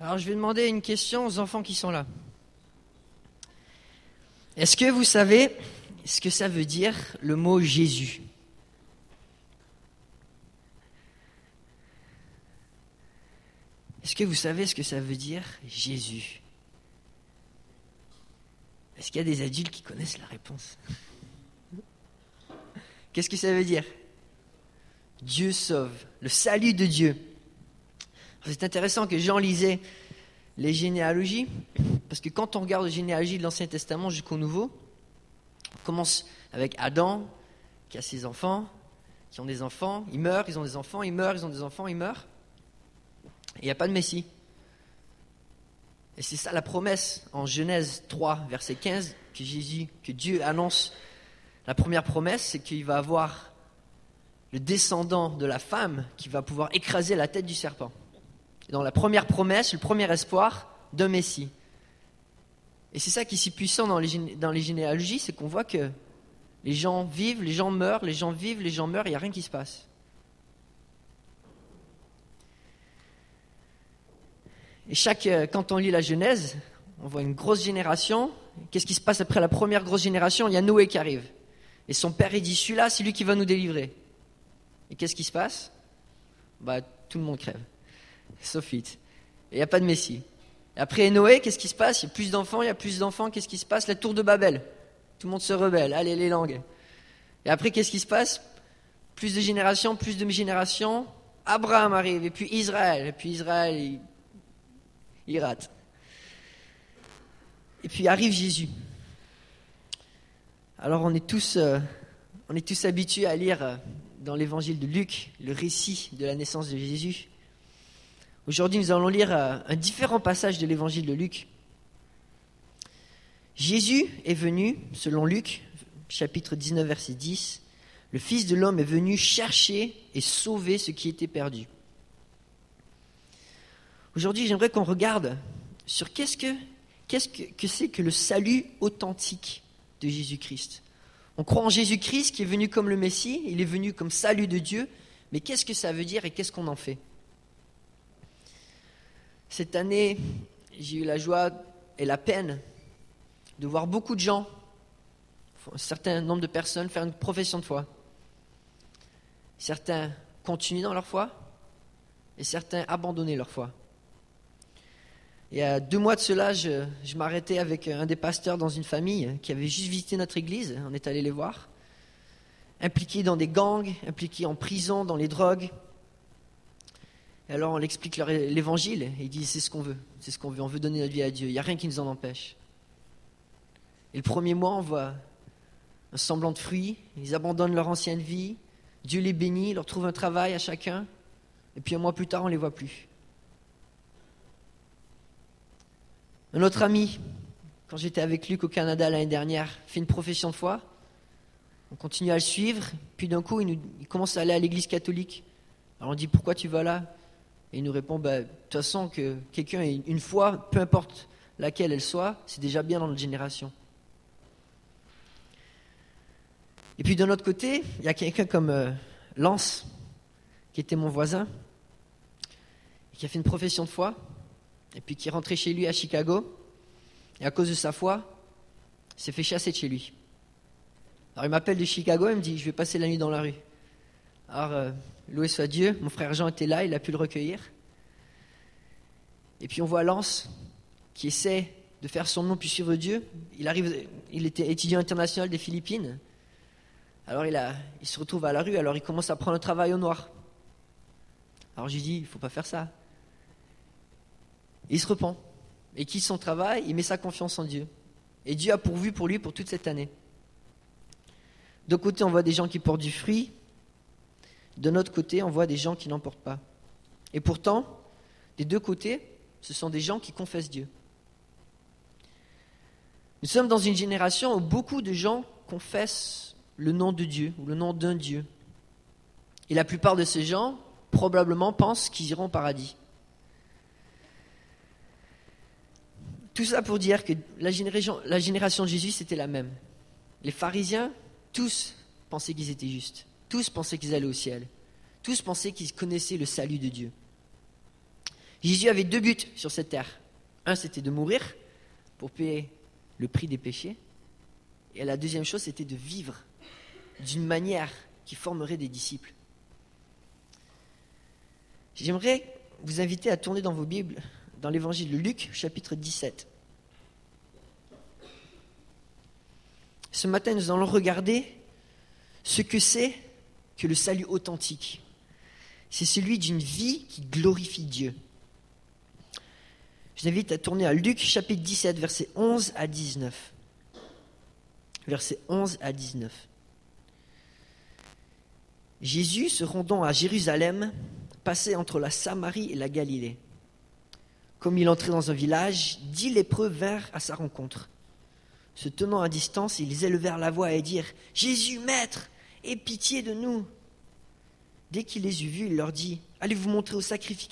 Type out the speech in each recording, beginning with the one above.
Alors je vais demander une question aux enfants qui sont là. Est-ce que vous savez ce que ça veut dire le mot Jésus ? Est-ce que vous savez ce que ça veut dire Jésus ? Est-ce qu'il y a des adultes qui connaissent la réponse ? Qu'est-ce que ça veut dire ? Dieu sauve, le salut de Dieu. C'est intéressant que Jean lisait les généalogies, parce que quand on regarde les généalogies de l'Ancien Testament jusqu'au Nouveau, on commence avec Adam, qui a ses enfants, qui ont des enfants, ils meurent, ils ont des enfants, ils meurent, ils ont des enfants, ils meurent. Et il n'y a pas de Messie. Et c'est ça la promesse en Genèse 3, verset 15, que Dieu annonce. La première promesse, c'est qu'il va avoir le descendant de la femme qui va pouvoir écraser la tête du serpent. Et dans la première promesse, le premier espoir d'un Messie. Et c'est ça qui est si puissant dans les généalogies, c'est qu'on voit que les gens vivent, les gens meurent, les gens vivent, les gens meurent, il n'y a rien qui se passe. Et quand on lit la Genèse, on voit une grosse génération. Qu'est-ce qui se passe après la première grosse génération ? Il y a Noé qui arrive. Et son père, il dit, celui-là, c'est lui qui va nous délivrer. Et qu'est-ce qui se passe ? Tout le monde crève. Sauf vite. Et il n'y a pas de Messie. Et après Noé, qu'est-ce qui se passe ? Il y a plus d'enfants, qu'est-ce qui se passe ? La tour de Babel. Tout le monde se rebelle. Allez, les langues. Et après, qu'est-ce qui se passe ? Plus de générations. Abraham arrive. Et puis Israël. Il rate. Et puis arrive Jésus. Alors on est tous habitués à lire dans l'évangile de Luc le récit de la naissance de Jésus. Aujourd'hui, nous allons lire un différent passage de l'évangile de Luc. Jésus est venu, selon Luc, chapitre 19, verset 10, le Fils de l'homme est venu chercher et sauver ce qui était perdu. Aujourd'hui, j'aimerais qu'on regarde sur qu'est-ce que c'est que le salut authentique de Jésus-Christ. On croit en Jésus-Christ qui est venu comme le Messie, il est venu comme salut de Dieu, mais qu'est-ce que ça veut dire et qu'est-ce qu'on en fait ? Cette année, j'ai eu la joie et la peine de voir beaucoup de gens, un certain nombre de personnes, faire une profession de foi. Certains continuent dans leur foi et certains abandonner leur foi. Il y a 2 mois de cela, je m'arrêtais avec un des pasteurs dans une famille qui avait juste visité notre église. On est allé les voir. Impliqués dans des gangs, impliqués en prison, dans les drogues. Et alors on leur explique l'évangile et ils disent c'est ce qu'on veut. On veut donner notre vie à Dieu. Il n'y a rien qui nous en empêche. Et le premier mois, on voit un semblant de fruit. Ils abandonnent leur ancienne vie. Dieu les bénit, leur trouve un travail à chacun. Et puis 1 mois plus tard, on ne les voit plus. Un autre ami, quand j'étais avec Luc au Canada l'année dernière, fait une profession de foi. On continue à le suivre. Puis d'un coup, il commence à aller à l'église catholique. Alors on dit, pourquoi tu vas là ? Et il nous répond, de toute façon, que quelqu'un ait une foi, peu importe laquelle elle soit, c'est déjà bien dans notre génération. Et puis de l'autre côté, il y a quelqu'un comme Lance, qui était mon voisin, et qui a fait une profession de foi. Et puis qui est rentré chez lui à Chicago, et à cause de sa foi, il s'est fait chasser de chez lui. Alors il m'appelle de Chicago, il me dit, je vais passer la nuit dans la rue. Alors, loué soit Dieu, mon frère Jean était là, il a pu le recueillir. Et puis on voit Lance, qui essaie de faire son nom puis suivre Dieu. Il était étudiant international des Philippines. Alors il se retrouve à la rue, alors il commence à prendre un travail au noir. Alors j'ai dit, il ne faut pas faire ça. Il se repent, il quitte son travail, il met sa confiance en Dieu. Et Dieu a pourvu pour lui pour toute cette année. D'un côté, on voit des gens qui portent du fruit. De notre côté, on voit des gens qui n'en portent pas. Et pourtant, des 2 côtés, ce sont des gens qui confessent Dieu. Nous sommes dans une génération où beaucoup de gens confessent le nom de Dieu ou le nom d'un Dieu. Et la plupart de ces gens, probablement, pensent qu'ils iront au paradis. Tout ça pour dire que la génération de Jésus, c'était la même. Les pharisiens, tous pensaient qu'ils étaient justes. Tous pensaient qu'ils allaient au ciel. Tous pensaient qu'ils connaissaient le salut de Dieu. Jésus avait 2 buts sur cette terre. Un, c'était de mourir pour payer le prix des péchés. Et la deuxième chose, c'était de vivre d'une manière qui formerait des disciples. J'aimerais vous inviter à tourner dans vos Bibles, dans l'évangile de Luc, chapitre 17. Ce matin, nous allons regarder ce que c'est que le salut authentique. C'est celui d'une vie qui glorifie Dieu. Je vous invite à tourner à Luc, chapitre 17, versets 11 à 19. Versets 11 à 19. Jésus, se rendant à Jérusalem, passait entre la Samarie et la Galilée. Comme il entrait dans un village, 10 lépreux vinrent à sa rencontre. Se tenant à distance, ils élevèrent la voix et dirent « Jésus, Maître, aie pitié de nous !» Dès qu'il les eut vus, il leur dit « Allez vous montrer au sacrificateur !»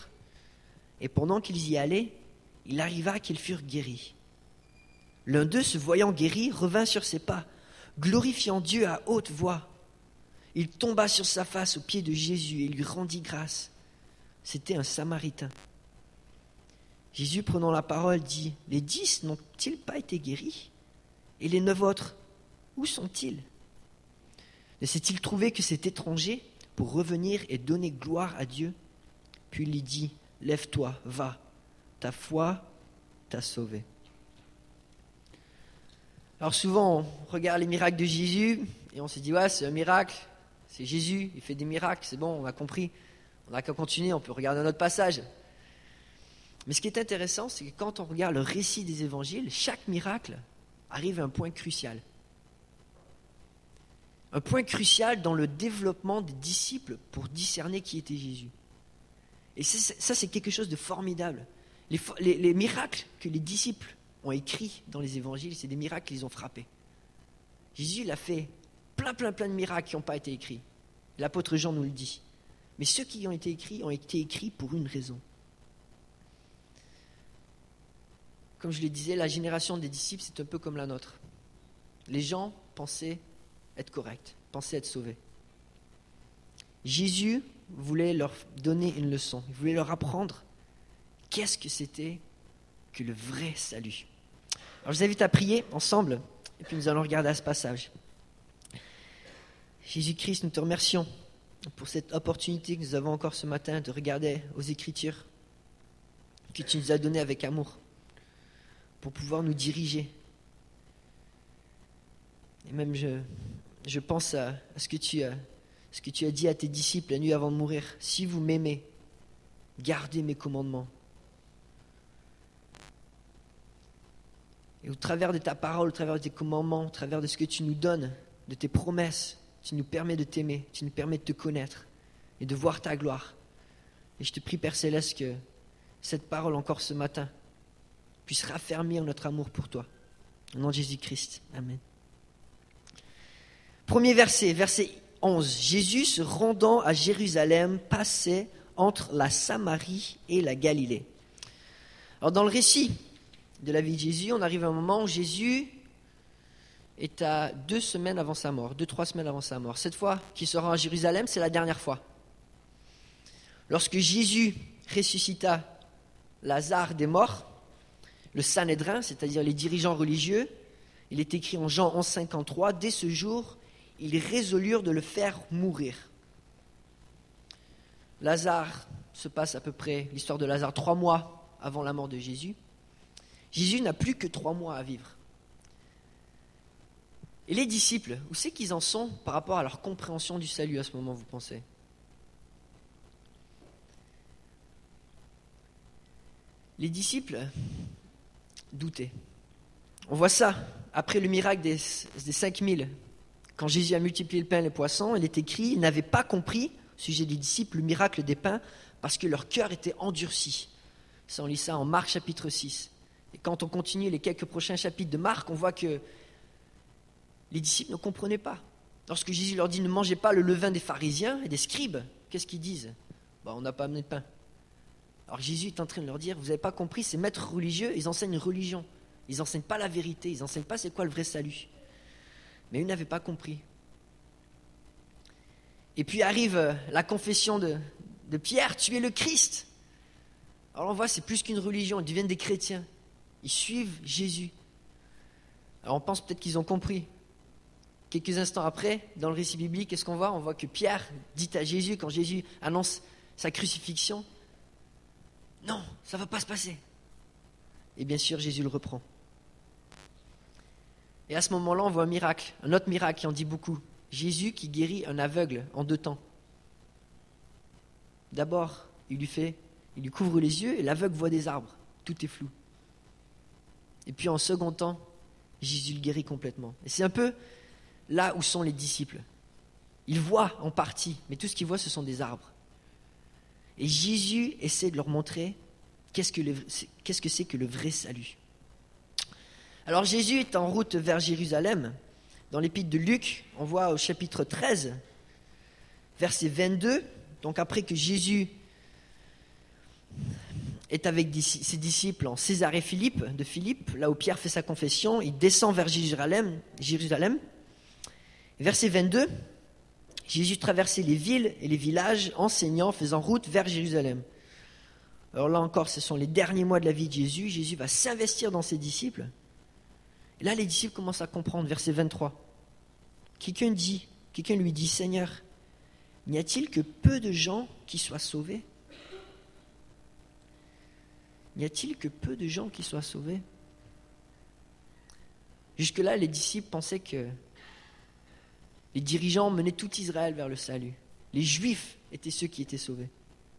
Et pendant qu'ils y allaient, il arriva qu'ils furent guéris. L'un d'eux, se voyant guéri, revint sur ses pas, glorifiant Dieu à haute voix. Il tomba sur sa face aux pieds de Jésus et lui rendit grâce. C'était un Samaritain. Jésus, prenant la parole, dit « Les 10 n'ont-ils pas été guéris ? Et les 9 autres, où sont-ils ? Ne s'est-il trouvé que cet étranger pour revenir et donner gloire à Dieu ? Puis il lui dit « Lève-toi, va, ta foi t'a sauvé. » Alors souvent, on regarde les miracles de Jésus et on se dit « Ouais, c'est un miracle, c'est Jésus, il fait des miracles, c'est bon, on a compris, on n'a qu'à continuer, on peut regarder un autre passage. » Mais ce qui est intéressant, c'est que quand on regarde le récit des évangiles, chaque miracle arrive à un point crucial. Un point crucial dans le développement des disciples pour discerner qui était Jésus. Et ça, c'est quelque chose de formidable. Les miracles que les disciples ont écrits dans les évangiles, c'est des miracles qu'ils ont frappés. Jésus, il a fait plein de miracles qui n'ont pas été écrits. L'apôtre Jean nous le dit. Mais ceux qui ont été écrits pour une raison. Comme je le disais, la génération des disciples, c'est un peu comme la nôtre. Les gens pensaient être corrects, pensaient être sauvés. Jésus voulait leur donner une leçon. Il voulait leur apprendre qu'est-ce que c'était que le vrai salut. Alors je vous invite à prier ensemble, et puis nous allons regarder à ce passage. Jésus-Christ, nous te remercions pour cette opportunité que nous avons encore ce matin de regarder aux Écritures que tu nous as données avec amour pour pouvoir nous diriger. Et même je pense à ce que tu as dit à tes disciples la nuit avant de mourir. Si vous m'aimez, gardez mes commandements. Et au travers de ta parole, au travers de tes commandements, au travers de ce que tu nous donnes, de tes promesses, tu nous permets de t'aimer, tu nous permets de te connaître et de voir ta gloire. Et je te prie, Père Céleste, que cette parole encore ce matin puisse raffermir notre amour pour toi. Au nom de Jésus-Christ. Amen. Premier verset, verset 11. Jésus, se rendant à Jérusalem, passait entre la Samarie et la Galilée. Alors dans le récit de la vie de Jésus, on arrive à un moment où Jésus est à 2 semaines avant sa mort, 2-3 semaines avant sa mort. Cette fois qu'il se rend à Jérusalem, c'est la dernière fois. Lorsque Jésus ressuscita Lazare des morts, le Sanhédrin, c'est-à-dire les dirigeants religieux, il est écrit en Jean 11,53, dès ce jour, ils résolurent de le faire mourir. Lazare se passe à peu près, l'histoire de Lazare, 3 mois avant la mort de Jésus. Jésus n'a plus que 3 mois à vivre. Et les disciples, où c'est qu'ils en sont par rapport à leur compréhension du salut à ce moment, vous pensez ? Les disciples doutaient. On voit ça après le miracle des 5000. Quand Jésus a multiplié le pain et les poissons, il est écrit, ils n'avaient pas compris, au sujet des disciples, le miracle des pains, parce que leur cœur était endurci. Ça, on lit ça en Marc chapitre 6. Et quand on continue les quelques prochains chapitres de Marc, on voit que les disciples ne comprenaient pas. Lorsque Jésus leur dit « Ne mangez pas le levain des pharisiens et des scribes », qu'est-ce qu'ils disent ? On n'a pas amené de pain. Alors Jésus est en train de leur dire « Vous n'avez pas compris, ces maîtres religieux, ils enseignent une religion. Ils n'enseignent pas la vérité, ils n'enseignent pas c'est quoi le vrai salut. » Mais eux n'avaient pas compris. Et puis arrive la confession de Pierre « Tu es le Christ ». Alors on voit, c'est plus qu'une religion, ils deviennent des chrétiens. Ils suivent Jésus. Alors on pense peut-être qu'ils ont compris. Quelques instants après, dans le récit biblique, qu'est-ce qu'on voit? On voit que Pierre dit à Jésus, quand Jésus annonce sa crucifixion, « Non, ça ne va pas se passer. » Et bien sûr, Jésus le reprend. Et à ce moment-là, on voit un miracle, un autre miracle qui en dit beaucoup. Jésus qui guérit un aveugle en 2 temps. D'abord, il lui couvre les yeux et l'aveugle voit des arbres. Tout est flou. Et puis en second temps, Jésus le guérit complètement. Et c'est un peu là où sont les disciples. Ils voient en partie, mais tout ce qu'ils voient, ce sont des arbres. Et Jésus essaie de leur montrer qu'est-ce que c'est que le vrai salut. Alors Jésus est en route vers Jérusalem. Dans l'épître de Luc, on voit au chapitre 13, verset 22, donc après que Jésus est avec ses disciples en Césarée-Philippe, de Philippe, là où Pierre fait sa confession, il descend vers Jérusalem. Verset 22, Jésus traversait les villes et les villages, enseignant, faisant route vers Jérusalem. Alors là encore, ce sont les derniers mois de la vie de Jésus. Jésus va s'investir dans ses disciples. Et là, les disciples commencent à comprendre, verset 23. Quelqu'un lui dit, « Seigneur, n'y a-t-il que peu de gens qui soient sauvés ? N'y a-t-il que peu de gens qui soient sauvés ?» Jusque-là, les disciples pensaient que les dirigeants menaient tout Israël vers le salut. Les Juifs étaient ceux qui étaient sauvés.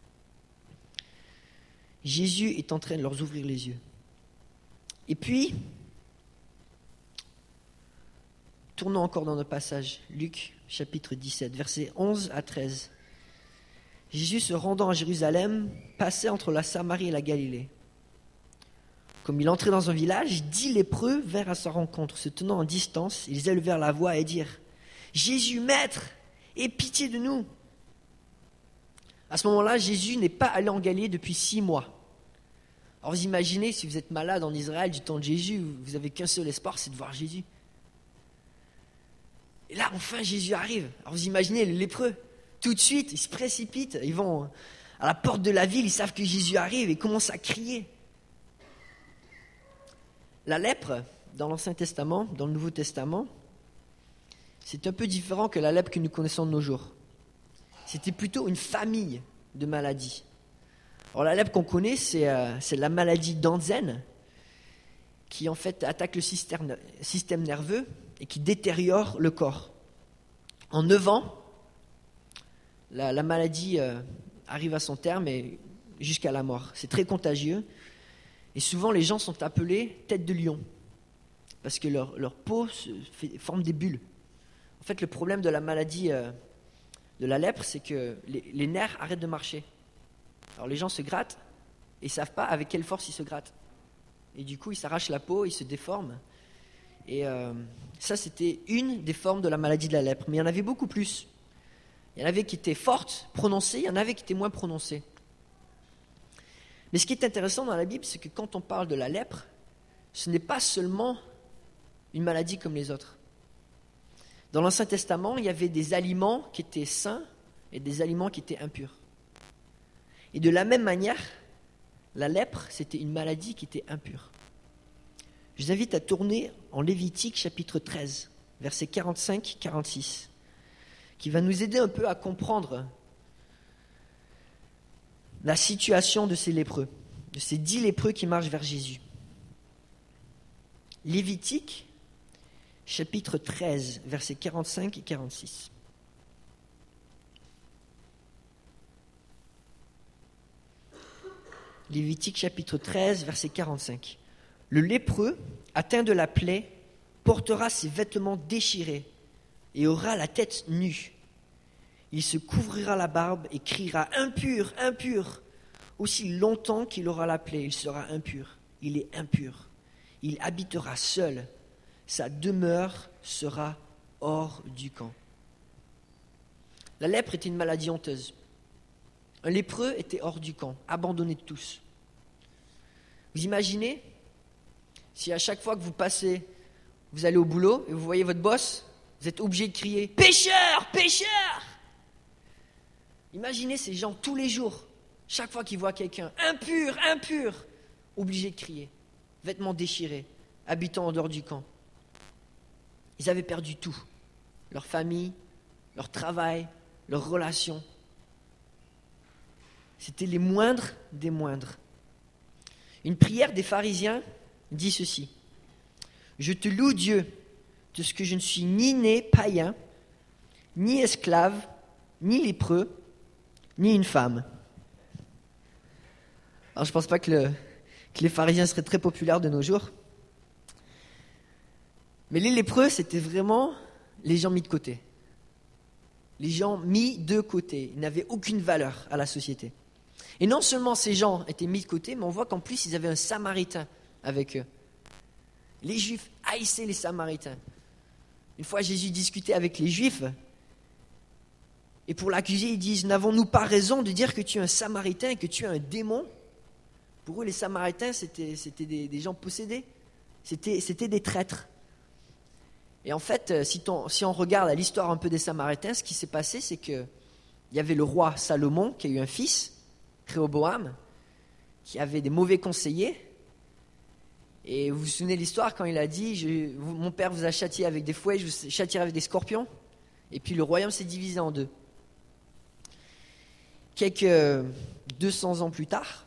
Jésus est en train de leur ouvrir les yeux. Et puis, tournons encore dans notre passage, Luc chapitre 17, versets 11 à 13. Jésus, se rendant à Jérusalem, passait entre la Samarie et la Galilée. Comme il entrait dans un village, 10 lépreux vinrent à sa rencontre. Se tenant en distance, ils élevèrent la voix et dirent, « Jésus, Maître, aie pitié de nous !» À ce moment-là, Jésus n'est pas allé en Galilée depuis 6 mois. Alors vous imaginez, si vous êtes malade en Israël du temps de Jésus, vous n'avez qu'un seul espoir, c'est de voir Jésus. Et là, enfin, Jésus arrive. Alors vous imaginez les lépreux, tout de suite, ils se précipitent, ils vont à la porte de la ville, ils savent que Jésus arrive et commencent à crier. La lèpre, dans l'Ancien Testament, dans le Nouveau Testament, c'est un peu différent que la lèpre que nous connaissons de nos jours. C'était plutôt une famille de maladies. Alors la lèpre qu'on connaît, c'est la maladie d'Anzen, qui en fait attaque le système nerveux et qui détériore le corps. En 9 ans, la maladie arrive à son terme et jusqu'à la mort. C'est très contagieux. Et souvent, les gens sont appelés tête de lion, parce que leur peau forme des bulles. En fait, le problème de la maladie de la lèpre, c'est que les nerfs arrêtent de marcher. Alors les gens se grattent et ils ne savent pas avec quelle force ils se grattent. Et du coup, ils s'arrachent la peau, ils se déforment. Et ça, c'était une des formes de la maladie de la lèpre. Mais il y en avait beaucoup plus. Il y en avait qui étaient fortes, prononcées, il y en avait qui étaient moins prononcées. Mais ce qui est intéressant dans la Bible, c'est que quand on parle de la lèpre, ce n'est pas seulement une maladie comme les autres. Dans l'Ancien Testament, il y avait des aliments qui étaient sains et des aliments qui étaient impurs. Et de la même manière, la lèpre, c'était une maladie qui était impure. Je vous invite à tourner en Lévitique chapitre 13, versets 45-46, qui va nous aider un peu à comprendre la situation de ces lépreux, de ces 10 lépreux qui marchent vers Jésus. Lévitique, chapitre 13, versets 45 et 46. Lévitique, chapitre 13, verset 45. Le lépreux, atteint de la plaie, portera ses vêtements déchirés et aura la tête nue. Il se couvrira la barbe et criera « Impur, impur !» Aussi longtemps qu'il aura la plaie, il sera impur. Il est impur. Il habitera seul. Sa demeure sera hors du camp. La lèpre était une maladie honteuse. Un lépreux était hors du camp, abandonné de tous. Vous imaginez, si à chaque fois que vous passez, vous allez au boulot et vous voyez votre boss, vous êtes obligé de crier « Pécheur, pécheur !» Imaginez ces gens tous les jours, Chaque fois qu'ils voient quelqu'un, impur, impur, obligés de crier, vêtements déchirés, habitant en dehors du camp. Ils avaient perdu tout, leur famille, leur travail, leurs relations. C'était les moindres des moindres. Une prière des pharisiens dit ceci: Je te loue Dieu de ce que je ne suis ni né païen, ni esclave, ni lépreux, ni une femme. Alors je ne pense pas que les pharisiens seraient très populaires de nos jours. Mais les lépreux, c'était vraiment les gens mis de côté. Les gens mis de côté. Ils n'avaient aucune valeur à la société. Et non seulement ces gens étaient mis de côté, mais on voit qu'en plus, ils avaient un Samaritain avec eux. Les Juifs haïssaient les Samaritains. Une fois, Jésus discutait avec les Juifs, et pour l'accuser, ils disent: N'avons-nous pas raison de dire que tu es un Samaritain et que tu es un démon ? Pour eux, les Samaritains, c'était des gens possédés. C'était des traîtres. Et en fait, si on regarde à l'histoire un peu des Samaritains, ce qui s'est passé, c'est qu'il y avait le roi Salomon qui a eu un fils, Réhoboam, qui avait des mauvais conseillers. Et vous vous souvenez de l'histoire quand il a dit: Mon père vous a châtié avec des fouets, je vous châtierai avec des scorpions. Et puis le royaume s'est divisé en deux. Quelques 200 ans plus tard,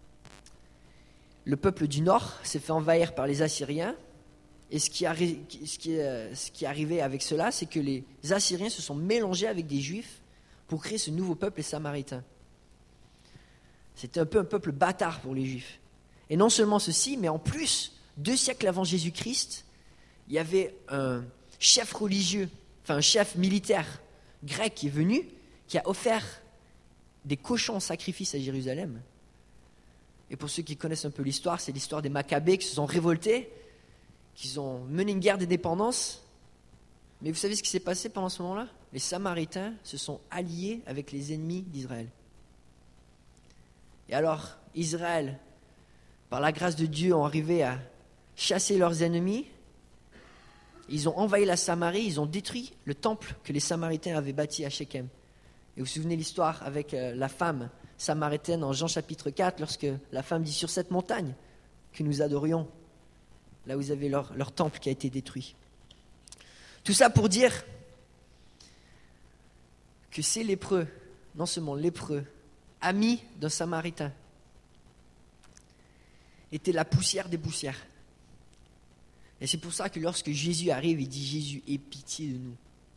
le peuple du Nord s'est fait envahir par les Assyriens. Et ce qui est arrivé avec cela, c'est que les Assyriens se sont mélangés avec des Juifs pour créer ce nouveau peuple, les Samaritains. C'était un peu un peuple bâtard pour les Juifs. Et non seulement ceci, mais en plus, 2 siècles avant Jésus-Christ, il y avait un chef religieux, un chef militaire grec qui est venu, qui a offert des cochons en sacrifice à Jérusalem. Et pour ceux qui connaissent un peu l'histoire, c'est l'histoire des Maccabées qui se sont révoltés, qui ont mené une guerre d'indépendance. Mais vous savez ce qui s'est passé pendant ce moment-là ? Les Samaritains se sont alliés avec les ennemis d'Israël. Et alors, Israël, par la grâce de Dieu, ont arrivé à chasser leurs ennemis. Ils ont envahi la Samarie, ils ont détruit le temple que les Samaritains avaient bâti à Shechem. Et vous vous souvenez l'histoire avec la femme samaritaine en Jean chapitre 4, lorsque la femme dit: Sur cette montagne que nous adorions, là où ils avaient leur temple qui a été détruit. Tout ça pour dire que ces lépreux, non seulement lépreux, amis d'un Samaritain, étaient la poussière des poussières. Et c'est pour ça que lorsque Jésus arrive, il dit: Jésus, aie pitié de nous.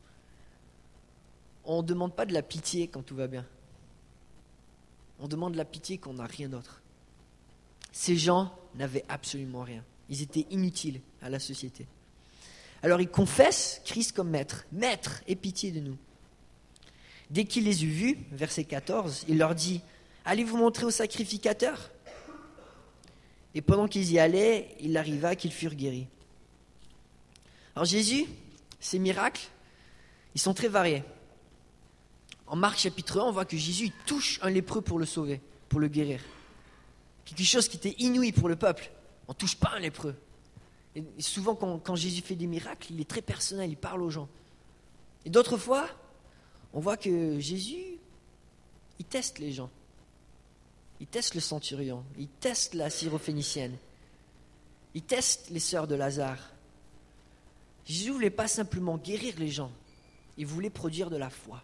On ne demande pas de la pitié quand tout va bien. On demande de la pitié quand on n'a rien d'autre. Ces gens n'avaient absolument rien. Ils étaient inutiles à la société. Alors ils confessent Christ comme maître. Maître, aie pitié de nous. Dès qu'il les eut vus, verset 14, il leur dit: Allez vous montrer au sacrificateur. Et pendant qu'ils y allaient, il arriva qu'ils furent guéris. Alors Jésus, ses miracles, ils sont très variés. En Marc chapitre 1, on voit que Jésus touche un lépreux pour le sauver, pour le guérir. Quelque chose qui était inouï pour le peuple. On ne touche pas un lépreux. Et souvent, quand Jésus fait des miracles, il est très personnel, il parle aux gens. Et d'autres fois, on voit que Jésus, il teste les gens. Il teste le centurion, il teste la syrophénicienne, il teste les sœurs de Lazare. Jésus ne voulait pas simplement guérir les gens, il voulait produire de la foi.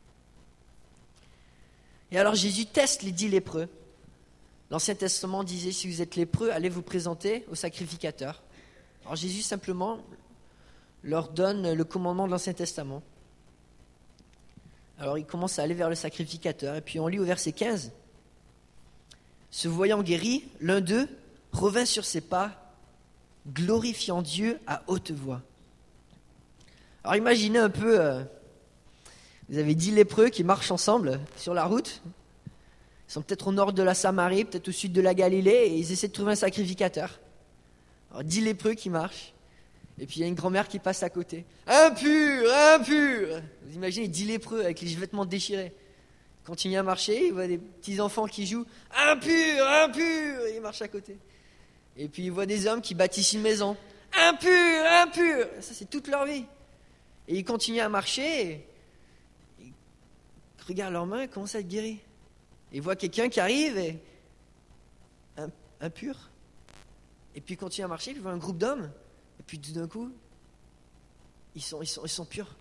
Et alors Jésus teste les 10 lépreux. L'Ancien Testament disait: si vous êtes lépreux, allez vous présenter au sacrificateur. Alors Jésus simplement leur donne le commandement de l'Ancien Testament. Alors ils commencent à aller vers le sacrificateur. Et puis on lit au verset 15. Se voyant guéri, l'un d'eux revint sur ses pas, glorifiant Dieu à haute voix. Alors imaginez un peu, vous avez 10 lépreux qui marchent ensemble sur la route. Ils sont peut-être au nord de la Samarie, peut-être au sud de la Galilée, et ils essaient de trouver un sacrificateur. Alors 10 lépreux qui marchent, et puis il y a une grand-mère qui passe à côté. Impur, impur. Vous imaginez 10 lépreux avec les vêtements déchirés. Ils continuent à marcher, ils voient des petits enfants qui jouent. Impur, impur. Et ils marchent à côté. Et puis ils voient des hommes qui bâtissent une maison. Impur, impur. Ça c'est toute leur vie. Et ils continuent à marcher, et ils regardent leurs mains et commencent à être guéris. Il voit quelqu'un qui arrive et impur. Et puis il continue à marcher, puis il voit un groupe d'hommes. Et puis tout d'un coup, ils sont purs.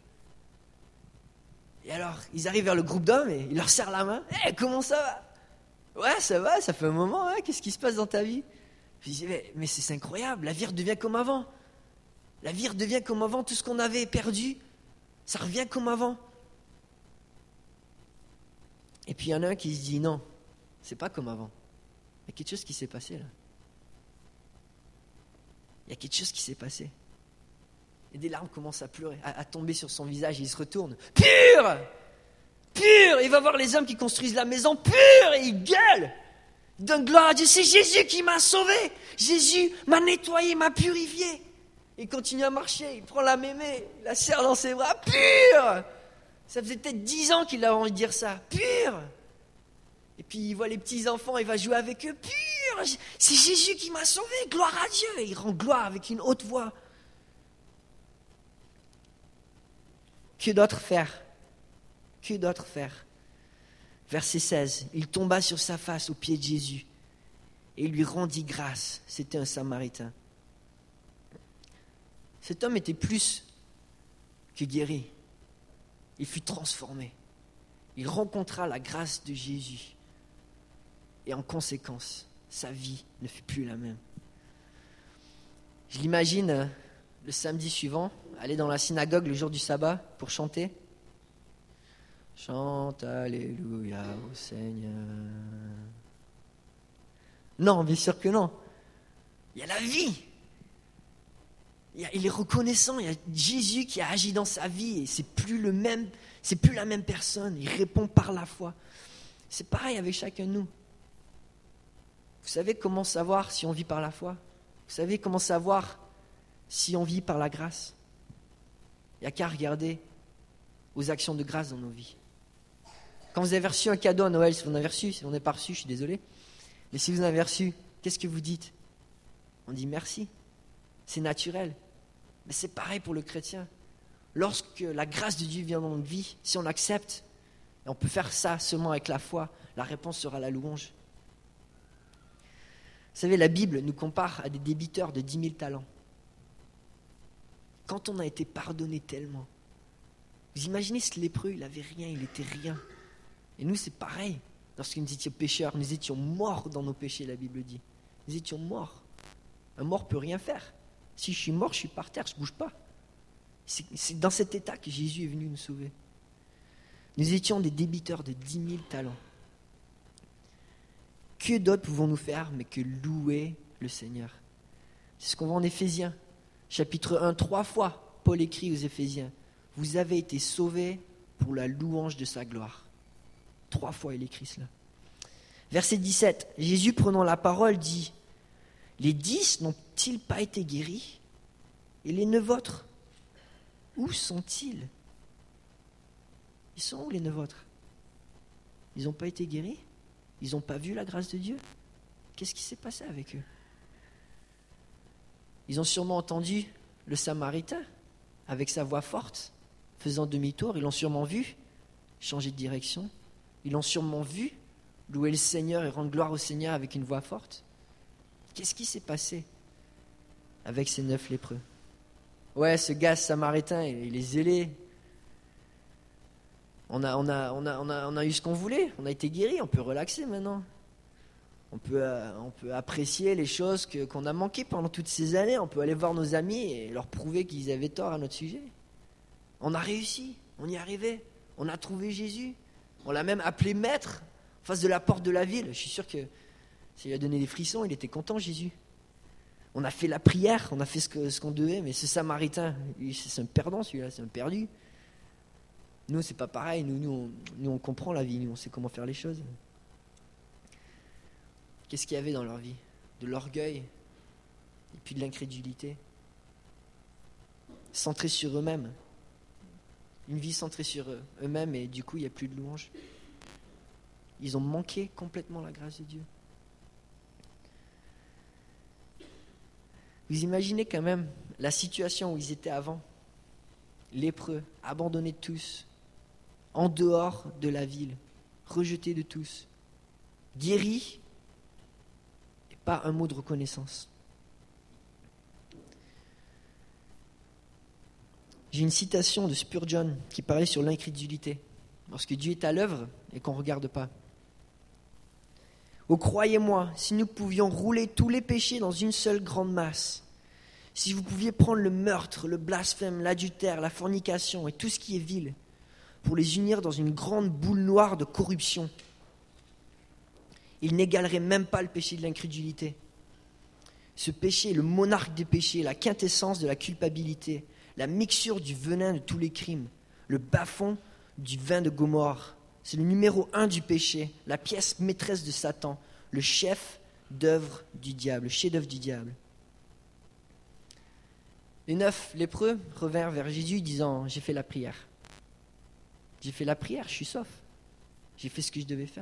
Et alors, ils arrivent vers le groupe d'hommes et ils leur serrent la main. « Hey, comment ça va ?»« Ouais, ça va, ça fait un moment, hein, qu'est-ce qui se passe dans ta vie ?» Puis je dis, mais c'est incroyable, la vie redevient comme avant. La vie redevient comme avant, tout ce qu'on avait perdu, ça revient comme avant. Et puis il y en a un qui se dit, non, c'est pas comme avant. Il y a quelque chose qui s'est passé là. Il y a quelque chose qui s'est passé. Et des larmes commencent à pleurer, à tomber sur son visage, et il se retourne. Pur! Pur! Il va voir les hommes qui construisent la maison, pur! Et il gueule! Il donne gloire à Dieu, c'est Jésus qui m'a sauvé! Jésus m'a nettoyé, m'a purifié! Il continue à marcher, il prend la mémé, il la serre dans ses bras, pur! Ça faisait peut-être 10 ans qu'il avait envie de dire ça, pur! Et puis il voit les petits-enfants, il va jouer avec eux, pur! C'est Jésus qui m'a sauvé, gloire à Dieu! Et il rend gloire avec une haute voix. Que d'autre faire? Que d'autre faire? Verset 16. Il tomba sur sa face aux pieds de Jésus et il lui rendit grâce. C'était un Samaritain. Cet homme était plus que guéri. Il fut transformé. Il rencontra la grâce de Jésus. Et en conséquence, sa vie ne fut plus la même. Je l'imagine le samedi suivant, aller dans la synagogue le jour du sabbat pour chanter. Chante Alléluia au Seigneur. Non, bien sûr que non. Il y a la vie. Il est reconnaissant. Il y a Jésus qui a agi dans sa vie et c'est plus la même personne. Il répond par la foi. C'est pareil avec chacun de nous. Vous savez comment savoir si on vit par la foi? Vous savez comment savoir si on vit par la grâce? Il n'y a qu'à regarder aux actions de grâce dans nos vies. Quand vous avez reçu un cadeau à Noël, si vous en avez reçu, si vous n'en avez pas reçu, je suis désolé. Mais si vous en avez reçu, qu'est-ce que vous dites? On dit merci. C'est naturel. Mais c'est pareil pour le chrétien. Lorsque la grâce de Dieu vient dans notre vie, si on accepte, et on peut faire ça seulement avec la foi, la réponse sera la louange. Vous savez, la Bible nous compare à des débiteurs de 10 000 talents. Quand on a été pardonné tellement, vous imaginez ce lépreux, il n'avait rien, il n'était rien. Et nous, c'est pareil. Lorsque nous étions pécheurs, nous étions morts dans nos péchés, la Bible dit. Nous étions morts. Un mort ne peut rien faire. Si je suis mort, je suis par terre, je ne bouge pas. C'est dans cet état que Jésus est venu nous sauver. Nous étions des débiteurs de 10 000 talents. Que d'autre pouvons-nous faire mais que louer le Seigneur? C'est ce qu'on voit en Éphésiens. Chapitre 1, 3 fois, Paul écrit aux Éphésiens. Vous avez été sauvés pour la louange de sa gloire. 3 fois il écrit cela. Verset 17. Jésus prenant la parole dit, les 10 n'ont-ils pas été guéris? Et les 9 autres, où sont-ils? Ils sont où les 9 autres? Ils n'ont pas été guéris? Ils n'ont pas vu la grâce de Dieu? Qu'est-ce qui s'est passé avec eux? Ils ont sûrement entendu le Samaritain avec sa voix forte, faisant demi-tour. Ils l'ont sûrement vu changer de direction. Ils l'ont sûrement vu louer le Seigneur et rendre gloire au Seigneur avec une voix forte. Qu'est-ce qui s'est passé avec ces 9 lépreux? Ouais, ce gars samaritain, il est zélé. On a eu ce qu'on voulait. On a été guéris. On peut relaxer maintenant. On peut apprécier les choses qu'on a manquées pendant toutes ces années. On peut aller voir nos amis et leur prouver qu'ils avaient tort à notre sujet. On a réussi. On y est arrivé. On a trouvé Jésus. On l'a même appelé maître en face de la porte de la ville. Je suis sûr que ça lui a donné des frissons. Il était content, Jésus. On a fait la prière. On a fait ce qu'on devait. Mais ce Samaritain, c'est un perdant celui-là. C'est un perdu. Nous, c'est pas pareil. Nous, on comprend la vie. Nous, on sait comment faire les choses. Qu'est-ce qu'il y avait dans leur vie? De l'orgueil et puis de l'incrédulité. Centrés sur eux-mêmes. Une vie centrée sur eux-mêmes et du coup, il n'y a plus de louange. Ils ont manqué complètement la grâce de Dieu. Vous imaginez quand même la situation où ils étaient avant, lépreux, abandonnés de tous, en dehors de la ville, rejetés de tous. guéri, et pas un mot de reconnaissance. J'ai une citation de Spurgeon qui parlait sur l'incrédulité, lorsque Dieu est à l'œuvre et qu'on ne regarde pas. « Oh, croyez-moi, si nous pouvions rouler tous les péchés dans une seule grande masse, si vous pouviez prendre le meurtre, le blasphème, l'adultère, la fornication et tout ce qui est vil, pour les unir dans une grande boule noire de corruption, ils n'égaleraient même pas le péché de l'incrédulité. Ce péché est le monarque des péchés, la quintessence de la culpabilité, la mixture du venin de tous les crimes, le bas-fond du vin de Gomorrhe. C'est le numéro 1 du péché, la pièce maîtresse de Satan, le chef-d'œuvre du diable, le chef-d'œuvre du diable. Les 9 lépreux revinrent vers Jésus disant « J'ai fait la prière. J'ai fait la prière, je suis sauf. J'ai fait ce que je devais faire. »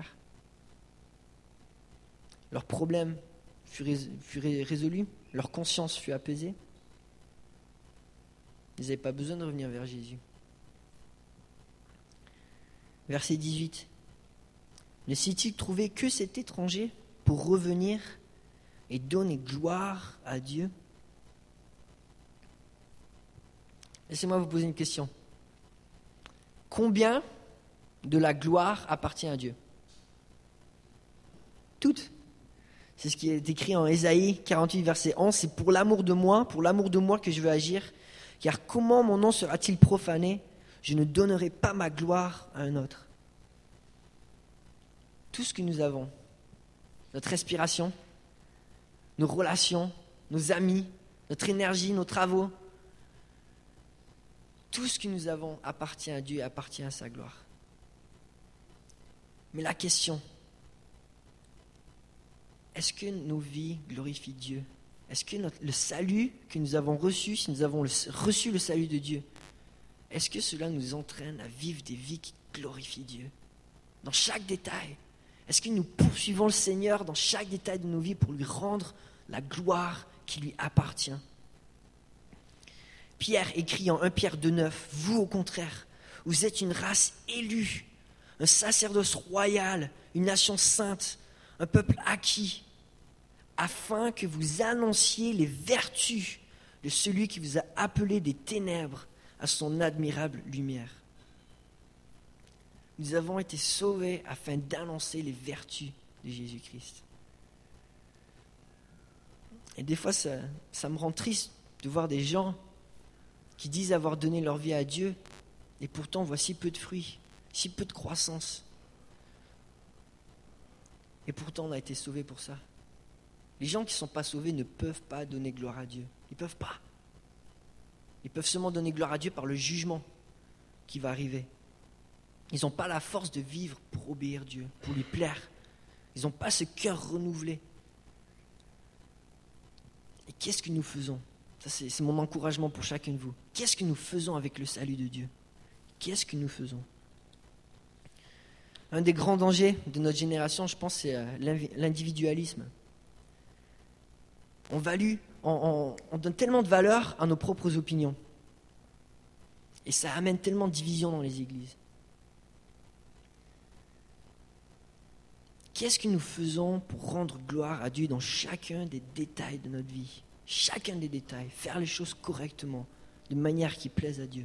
Leur problème fut résolu, leur conscience fut apaisée. Ils n'avaient pas besoin de revenir vers Jésus. Verset 18. Ne s'est-il trouvé que cet étranger pour revenir et donner gloire à Dieu? Laissez-moi vous poser une question. Combien de la gloire appartient à Dieu? Toute. C'est ce qui est écrit en Ésaïe 48, verset 11. C'est pour l'amour de moi que je veux agir. Car comment mon nom sera-t-il profané? Je ne donnerai pas ma gloire à un autre. Tout ce que nous avons, notre respiration, nos relations, nos amis, notre énergie, nos travaux, tout ce que nous avons appartient à Dieu et appartient à sa gloire. Mais la question, est-ce que nos vies glorifient Dieu? Est-ce que le salut que nous avons reçu, si nous avons reçu le salut de Dieu, est-ce que cela nous entraîne à vivre des vies qui glorifient Dieu? Dans chaque détail. Est-ce que nous poursuivons le Seigneur dans chaque détail de nos vies pour lui rendre la gloire qui lui appartient? Pierre écrit en 1 Pierre 2,9, « Vous, au contraire, vous êtes une race élue, un sacerdoce royal, une nation sainte, un peuple acquis, afin que vous annonciez les vertus de celui qui vous a appelé des ténèbres à son admirable lumière. » Nous avons été sauvés afin d'annoncer les vertus de Jésus-Christ. Et des fois, ça me rend triste de voir des gens qui disent avoir donné leur vie à Dieu, et pourtant on voit si peu de fruits, si peu de croissance. Et pourtant on a été sauvés pour ça. Les gens qui ne sont pas sauvés ne peuvent pas donner gloire à Dieu. Ils ne peuvent pas. Ils peuvent seulement donner gloire à Dieu par le jugement qui va arriver. Ils n'ont pas la force de vivre pour obéir Dieu, pour lui plaire. Ils n'ont pas ce cœur renouvelé. Et qu'est-ce que nous faisons? Ça, c'est mon encouragement pour chacun de vous. Qu'est-ce que nous faisons avec le salut de Dieu? Qu'est-ce que nous faisons? Un des grands dangers de notre génération, je pense, c'est l'individualisme. On donne tellement de valeur à nos propres opinions. Et ça amène tellement de division dans les églises. Qu'est-ce que nous faisons pour rendre gloire à Dieu dans chacun des détails de notre vie? Chacun des détails, faire les choses correctement, de manière qui plaise à Dieu.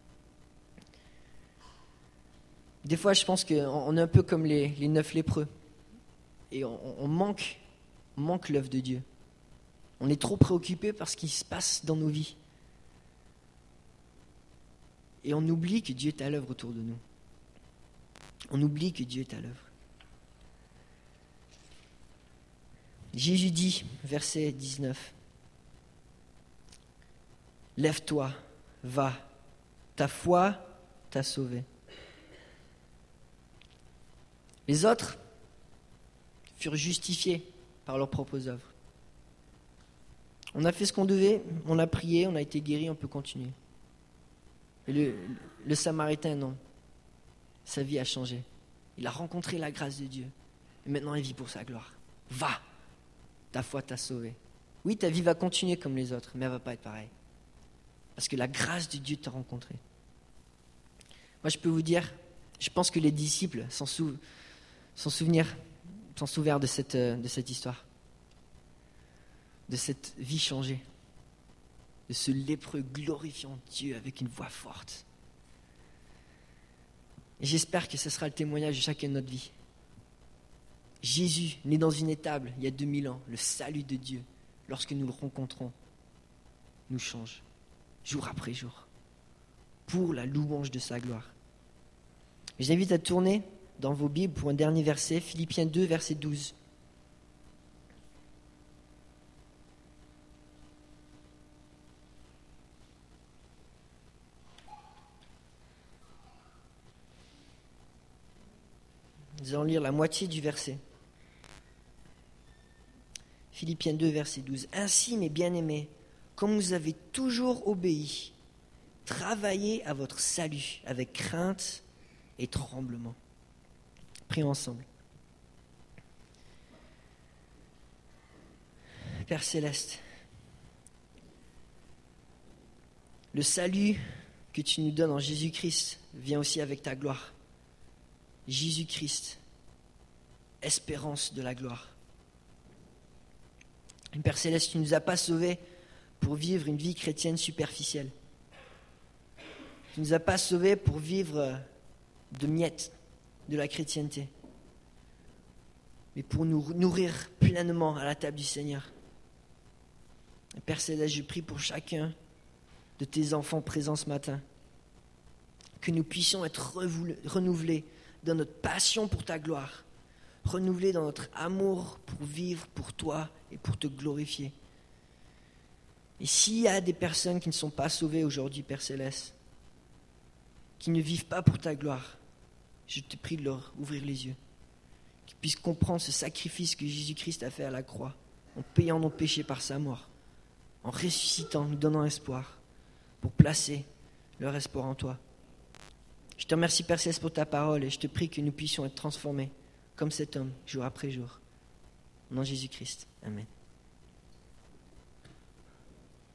Des fois, je pense qu'on est un peu comme les 9 lépreux. Et on manque l'œuvre de Dieu. On est trop préoccupé par ce qui se passe dans nos vies. Et on oublie que Dieu est à l'œuvre autour de nous. On oublie que Dieu est à l'œuvre. Jésus dit, verset 19, « Lève-toi, va, ta foi t'a sauvé. » Les autres furent justifiés par leurs propres œuvres. On a fait ce qu'on devait, on a prié, on a été guéri, on peut continuer. Et le Samaritain, non. Sa vie a changé. Il a rencontré la grâce de Dieu. Et maintenant, il vit pour sa gloire. Va, ta foi t'a sauvé. Oui, ta vie va continuer comme les autres, mais elle ne va pas être pareille. Parce que la grâce de Dieu t'a rencontré. Moi, je peux vous dire, je pense que les disciples s'en souvenir s'en souvient de cette histoire, de cette vie changée, de ce lépreux glorifiant Dieu avec une voix forte. Et j'espère que ce sera le témoignage de chacun de notre vie. Jésus, né dans une étable il y a 2000 ans, le salut de Dieu, lorsque nous le rencontrons, nous change, jour après jour, pour la louange de sa gloire. Je vous invite à tourner dans vos Bibles pour un dernier verset, Philippiens 2, verset 12. Nous allons lire la moitié du verset. Philippiens 2, verset 12. Ainsi, mes bien-aimés, comme vous avez toujours obéi, travaillez à votre salut avec crainte et tremblement. Prions ensemble. Père Céleste, le salut que tu nous donnes en Jésus-Christ vient aussi avec ta gloire. Jésus-Christ, espérance de la gloire. Père Céleste, tu ne nous as pas sauvés pour vivre une vie chrétienne superficielle. Tu ne nous as pas sauvés pour vivre de miettes de la chrétienté, mais pour nous nourrir pleinement à la table du Seigneur. Père Céleste, je prie pour chacun de tes enfants présents ce matin, que nous puissions être renouvelés dans notre passion pour ta gloire, renouvelés dans notre amour pour vivre pour toi et pour te glorifier. Et s'il y a des personnes qui ne sont pas sauvées aujourd'hui, Père Céleste, qui ne vivent pas pour ta gloire, je te prie de leur ouvrir les yeux, qu'ils puissent comprendre ce sacrifice que Jésus-Christ a fait à la croix, en payant nos péchés par sa mort, en ressuscitant, nous donnant espoir, pour placer leur espoir en toi. Je te remercie, Père Céleste, pour ta parole et je te prie que nous puissions être transformés comme cet homme, jour après jour. Au nom de Jésus-Christ. Amen.